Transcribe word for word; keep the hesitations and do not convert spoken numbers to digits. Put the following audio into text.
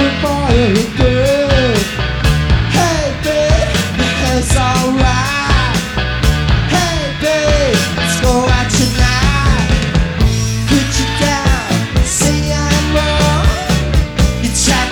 for you good. Hey babe, it's alright. Hey babe, let's go out tonight. Put you down, say I'm wrong. You try